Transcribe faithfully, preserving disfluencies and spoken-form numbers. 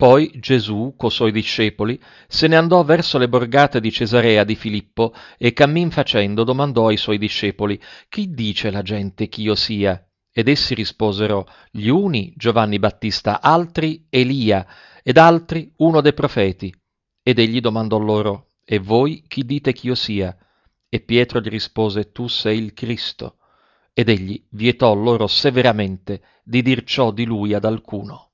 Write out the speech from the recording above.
Poi Gesù, co suoi discepoli, se ne andò verso le borgate di Cesarea di Filippo e cammin facendo domandò ai suoi discepoli: «Chi dice la gente ch'io sia?» Ed essi risposero: «Gli uni Giovanni Battista, altri Elia, ed altri uno dei profeti». Ed egli domandò loro: «E voi chi dite ch'io sia?» E Pietro gli rispose: «Tu sei il Cristo». Ed egli vietò loro severamente di dir ciò di lui ad alcuno.